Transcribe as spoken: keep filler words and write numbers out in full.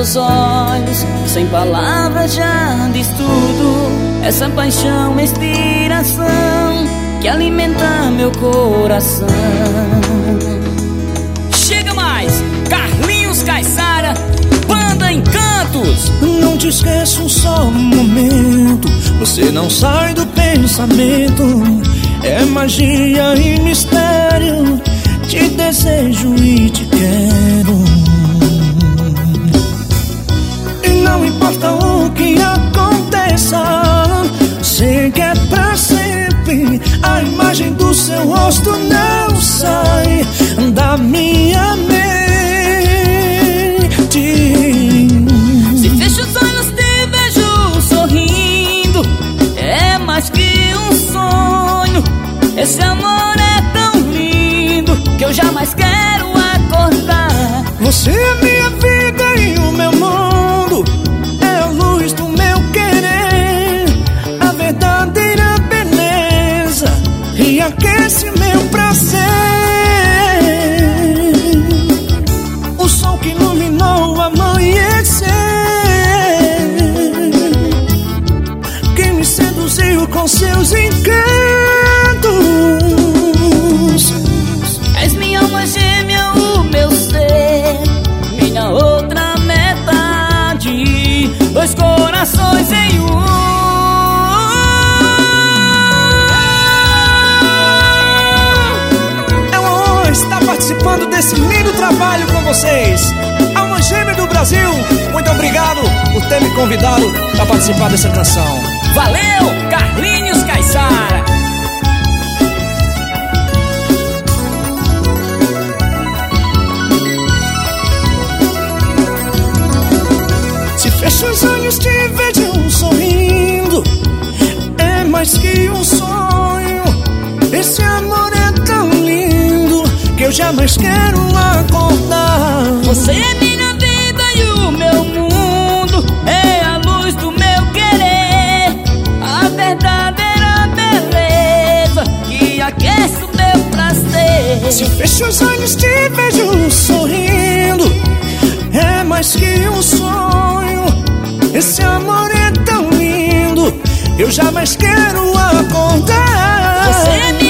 seus olhos, sem palavras já diz tudo. Essa paixão é inspiração que alimenta meu coração. Chega mais, Carlinhos Caissara, Banda Encantos. Não te esqueço só um momento, você não sai do pensamento. É magia e mistério, te desejo e te quero. E não importa o que aconteça, sei que é pra sempre. A imagem do seu rosto não sai da minha mente. Se fecho os olhos te vejo sorrindo, é mais que um sonho. Esse amor é tão lindo que eu jamais quero acordar. Você é minha vida e o meu mundo, é a luz do meu querer, a verdadeira beleza e aquece meu prazer. O sol que iluminou o amanhecer, que me seduziu com seus encantos. És minha alma gêmea, o meu ser, minha outra metade, dois corações em um. É uma honra estar participando desse lindo trabalho com vocês. Alma Gêmea do Brasil, muito obrigado por ter me convidado para participar dessa canção. Valeu, Carlinhos Caissara. Se fecho os olhos te vejo sorrindo, é mais que um sonho. Esse amor é tão lindo que eu jamais quero acordar. Você é minha vida e o meu mundo, é a luz do meu querer, a verdadeira beleza que aquece o meu prazer. Se fecho os olhos te vejo sorrindo, é mais que um sonho. Esse amor é tão lindo, eu jamais quero acordar. Você é